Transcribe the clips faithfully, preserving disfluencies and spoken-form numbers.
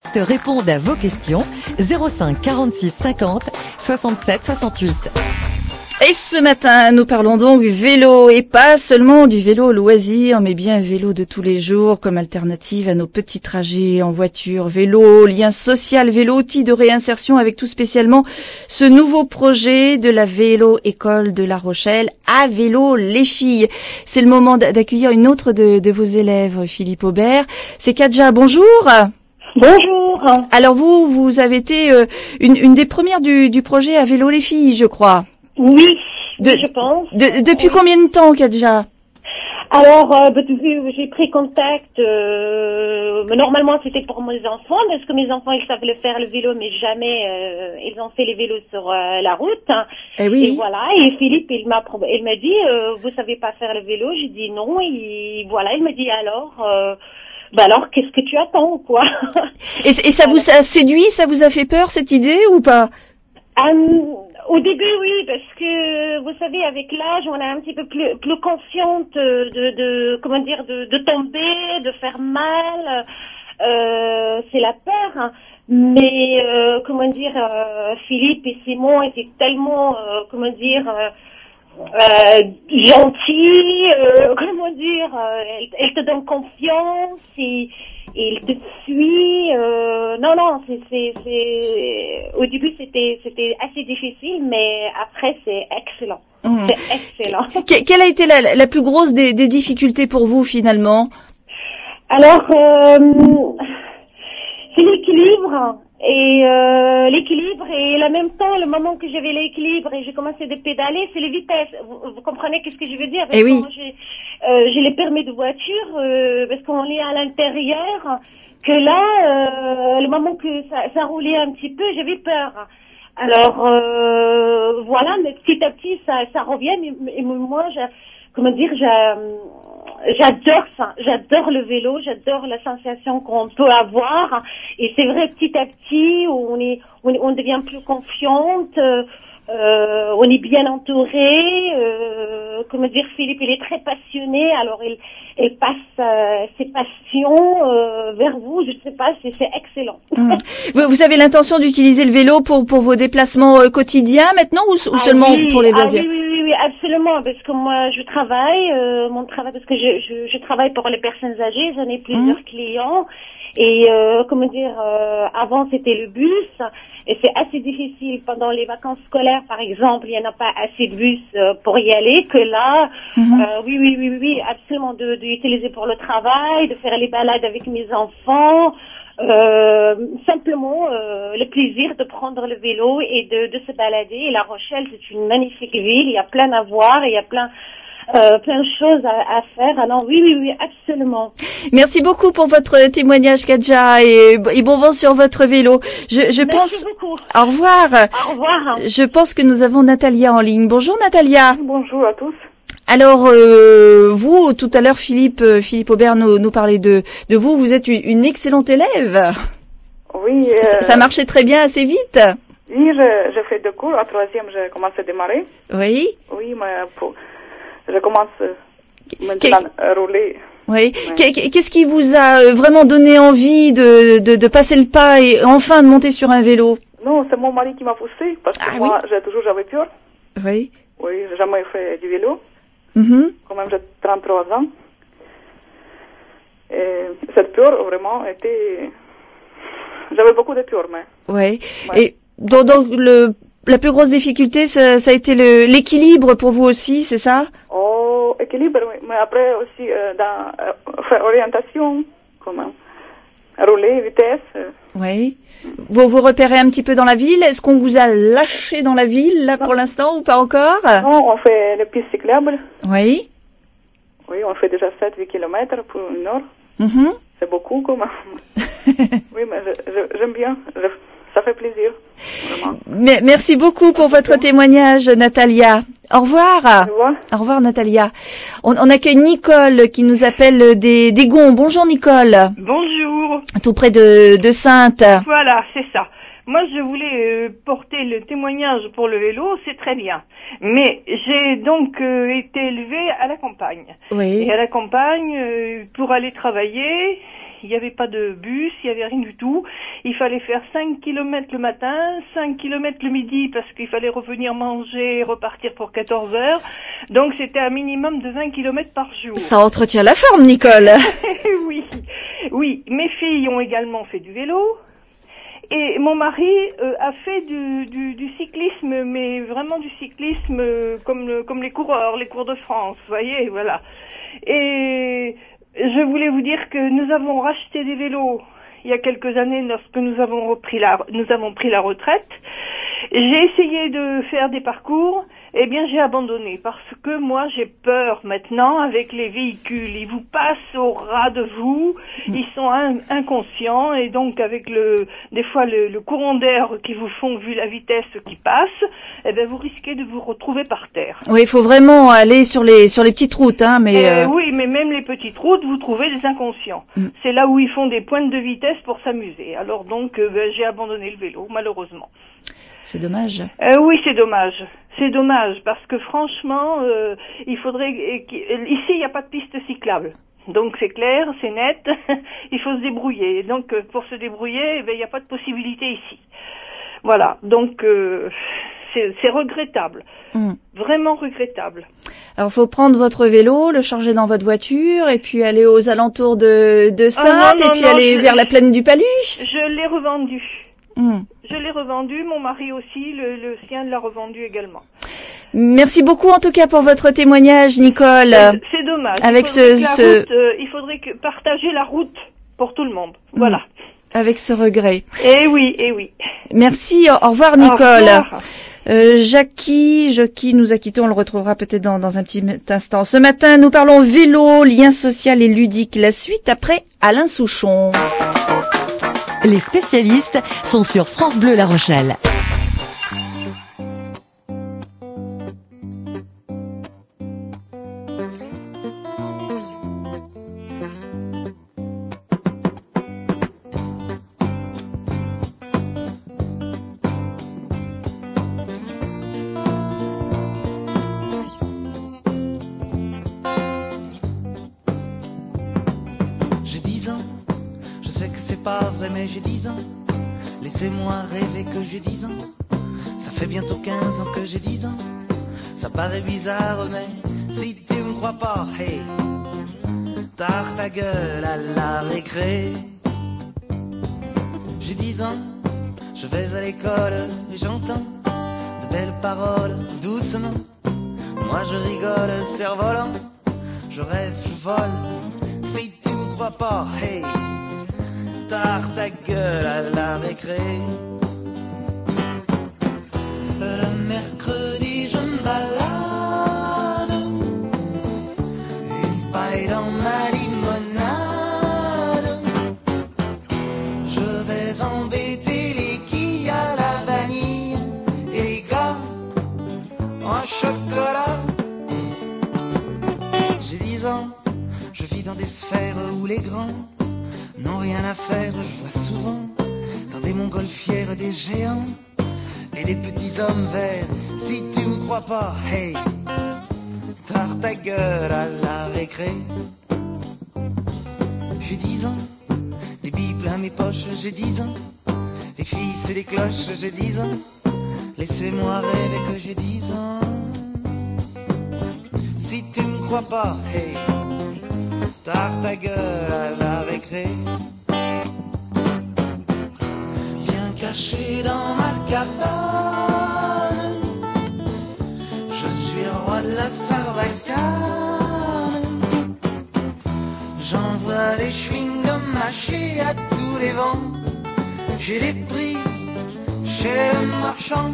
Répondent à vos questions zéro cinq quarante-six cinquante soixante-sept soixante-huit. Et ce matin, nous parlons donc vélo, et pas seulement du vélo loisir, mais bien vélo de tous les jours comme alternative à nos petits trajets en voiture. Vélo, lien social, vélo, outil de réinsertion, avec tout spécialement ce nouveau projet de la Vélo École de La Rochelle, à vélo les filles. C'est le moment d'accueillir une autre de, de vos élèves, Philippe Aubert. C'est Kadja, bonjour. Bonjour. Alors vous, vous avez été euh, une, une des premières du, du projet à vélo les filles, je crois. Oui, de, oui, je pense. De, depuis oui. combien de temps, Kadja? Alors, euh, bah, j'ai pris contact, euh, mais normalement c'était pour mes enfants, parce que mes enfants ils savent le faire le vélo, mais jamais euh, ils ont fait les vélos sur euh, la route. Eh oui. Et voilà, et Philippe il m'a il m'a dit, euh, vous savez pas faire le vélo? J'ai dit non, et voilà, il m'a dit alors... Euh, Bah alors, qu'est-ce que tu attends, quoi? Et, et ça vous a séduit, ça vous a fait peur, cette idée, ou pas? um, Au début, oui, parce que, vous savez, avec l'âge, on est un petit peu plus, plus consciente de, de, comment dire, de, de tomber, de faire mal. Euh, c'est la peur. Hein. Mais, euh, comment dire, euh, Philippe et Simon étaient tellement, euh, comment dire... Euh, Euh, gentil, euh, comment dire, euh, elle, elle te donne confiance et, et elle te suit. Euh, non, non, c'est, c'est, c'est, au début c'était, c'était assez difficile, mais après c'est excellent. Mmh. C'est excellent. Que, quelle a été la, la plus grosse des, des difficultés pour vous finalement? Alors, euh, c'est l'équilibre. Et euh, l'équilibre, et en même temps, le moment que j'avais l'équilibre et j'ai commencé de pédaler, c'est les vitesses. Vous, vous comprenez qu'est-ce que je veux dire? Eh oui. J'ai, euh, j'ai les permis de voiture, euh, parce qu'on est à l'intérieur, que là, euh, le moment que ça, ça roulait un petit peu, j'avais peur. Alors, euh, voilà, mais petit à petit, ça, ça revient. Et moi, j'ai, comment dire, j'ai... j'adore ça, j'adore le vélo, j'adore la sensation qu'on peut avoir, et c'est vrai petit à petit on est, on, on devient plus confiante, euh, on est bien entouré, euh, comment dire, Philippe il est très passionné, alors il, il passe euh, ses passions euh, vers vous, je sais pas, c'est, c'est excellent. Mmh. Vous, vous avez l'intention d'utiliser le vélo pour pour vos déplacements euh, quotidiens maintenant ou, ou ah seulement oui, pour les ah loisirs? oui, oui, oui, oui, absolument, parce que moi je travaille, euh, mon travail, parce que je, je, je travaille pour les personnes âgées, j'en ai plusieurs mmh. clients, et euh, comment dire, euh, avant c'était le bus, et c'est assez difficile pendant les vacances scolaires par exemple, il n'y en a pas assez de bus euh, pour y aller, que là, mmh. euh, oui, oui, oui, oui, absolument, de, de utiliser pour le travail, de faire les balades avec mes enfants. Euh, simplement euh, le plaisir de prendre le vélo et de, de se balader. Et La Rochelle, c'est une magnifique ville, il y a plein à voir, il y a plein euh, plein de choses à, à faire. Ah non, oui, oui, oui, absolument. Merci beaucoup pour votre témoignage, Kadja, et, et bon vent sur votre vélo. Je, je Merci pense. beaucoup. Au revoir. Au revoir. Je pense que nous avons Natalia en ligne. Bonjour Natalia. Bonjour à tous. Alors, euh, vous, tout à l'heure, Philippe, euh, Philippe Aubert nous, nous parlait de, de vous. Vous êtes une, une excellente élève. Oui. Ça, euh, ça marchait très bien assez vite. Oui, je, je fais deux cours. En troisième, je commence à démarrer. Oui. Oui, mais pour, je commence maintenant à rouler. Oui. Ouais. Qu'est-ce qui vous a vraiment donné envie de, de, de passer le pas et enfin de monter sur un vélo? Non, c'est mon mari qui m'a poussé parce que ah, moi, oui. j'ai toujours j'avais peur. Oui. Oui, j'ai jamais fait du vélo. Mm-hmm. Quand même, j'ai trente-trois ans. Et cette peur, vraiment, était... J'avais beaucoup de peur, mais... Oui. Ouais. Et donc, donc le, la plus grosse difficulté, ça, ça a été le, l'équilibre pour vous aussi, c'est ça? Oh, équilibre, oui. Mais après aussi, euh, dans euh, faire orientation, comment rouler, vitesse. Euh. Oui. Vous vous repérez un petit peu dans la ville. Est-ce qu'on vous a lâché dans la ville, là, non. pour l'instant, ou pas encore? Non, on fait les pistes cyclables. Oui. Oui, on fait déjà sept à huit kilomètres pour une heure. Mm-hmm. C'est beaucoup, quand même. Oui, mais je, je, j'aime bien. Je, ça fait plaisir, vraiment. Mais, merci beaucoup pour votre témoignage, Natalia. Au revoir. Au revoir. Au revoir, Natalia. On, on accueille Nicole qui nous appelle des, des Gonds. Bonjour, Nicole. Bonjour. Tout près de, de Saintes. Voilà, c'est ça. moi je voulais euh, porter le témoignage pour le vélo, c'est très bien. Mais j'ai donc euh, été élevée à la campagne. Oui. Et à la campagne, euh, pour aller travailler, il n'y avait pas de bus, il n'y avait rien du tout. Il fallait faire cinq kilomètres le matin, cinq kilomètres le midi parce qu'il fallait revenir manger et repartir pour quatorze heures. Donc c'était un minimum de vingt kilomètres par jour. Ça entretient la forme, Nicole. Oui, oui. Mes filles ont également fait du vélo. Et mon mari euh, a fait du, du, du cyclisme, mais vraiment du cyclisme euh, comme, le, comme les coureurs, les Cours de France, vous voyez, voilà. Et je voulais vous dire que nous avons racheté des vélos il y a quelques années lorsque nous avons repris la, nous avons pris la retraite. J'ai essayé de faire des parcours, eh bien j'ai abandonné parce que moi j'ai peur maintenant avec les véhicules. Ils vous passent au ras de vous, ils sont in- inconscients et donc avec le, des fois le, le courant d'air qu'ils vous font vu la vitesse qui passe, eh bien vous risquez de vous retrouver par terre. Oui, il faut vraiment aller sur les sur les petites routes, hein. Mais Euh, euh, oui, mais même les petites routes, vous trouvez des inconscients. Mm. C'est là où ils font des pointes de vitesse pour s'amuser. Alors donc, euh, ben, j'ai abandonné le vélo, malheureusement. c'est dommage. Euh, oui, c'est dommage. C'est dommage parce que franchement, euh, il faudrait. Ici, il n'y a pas de piste cyclable. Donc c'est clair, c'est net. Il faut se débrouiller. Et donc euh, pour se débrouiller, eh ben, il n'y a pas de possibilité ici. Voilà. Donc euh, c'est, c'est regrettable. Mm. Vraiment regrettable. Alors, faut prendre votre vélo, le charger dans votre voiture, et puis aller aux alentours de, de Saintes, Ah, non, non, et puis non, aller je- vers la plaine du Palu. Je l'ai revendu. Mm. Je l'ai revendu, mon mari aussi, le, le sien l'a revendu également. Merci beaucoup, en tout cas, pour votre témoignage, Nicole. C'est, c'est dommage. Avec il faudrait ce- que la ce- route, euh, il faudrait que partager la route pour tout le monde. Voilà. Avec ce regret. Eh oui, eh oui. Merci, au au revoir, Au Nicole. revoir. Euh, Jackie, Jackie nous a quittés, on le retrouvera peut-être dans, dans un petit instant. Ce matin, nous parlons vélo, lien social et ludique. La suite après Alain Souchon. Les spécialistes sont sur France Bleu La Rochelle. J'ai dix ans, je sais que c'est pas vrai mais j'ai dix ans. Laissez-moi rêver que j'ai dix ans. Ça fait bientôt quinze ans que j'ai dix ans. Ça paraît bizarre mais si tu me crois pas, hey, tard ta gueule à la récré. J'ai dix ans, je vais à l'école et j'entends de belles paroles doucement. Moi je rigole, cerf-volant, je rêve, je vole. Si tu me crois pas, hey, tard ta gueule à la récré. Le mercredi je me balade, une paille dans ma limonade. Je vais embêter les quilles à la vanille et les gars en chocolat. J'ai dix ans, je vis dans des sphères où les grands n'ont rien à faire. Je vois souvent dans des montgolfières des géants et les petits hommes verts. Si tu me crois pas, hey, tard ta gueule à la récré. J'ai dix ans, des billes plein mes poches, j'ai dix ans. Les filles c'est les cloches, j'ai dix ans. Laissez-moi rêver que j'ai dix ans. Si tu me crois pas, hey, tard ta gueule à la récré. Viens cacher dans ma cabane, je suis le roi de la sarbacane. J'envoie des chewing-gums mâchés à tous les vents. J'ai des prix chez le marchand.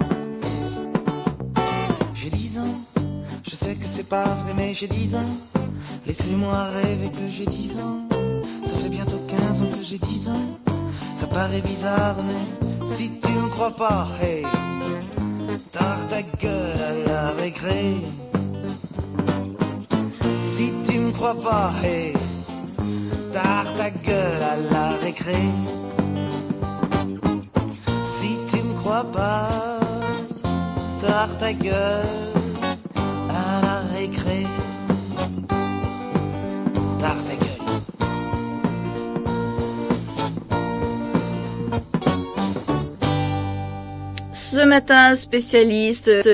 J'ai dix ans, je sais que c'est pas vrai mais j'ai dix ans. Laissez-moi rêver que j'ai dix ans. Ça fait bientôt quinze ans que j'ai dix ans. Ça paraît bizarre mais si tu me crois pas, hey, tard ta gueule à la récré. Si tu me crois pas, hey, tard ta gueule à la récré. Si papa, tard ta gueule à la récré, tard ta gueule. Ce matin, spécialiste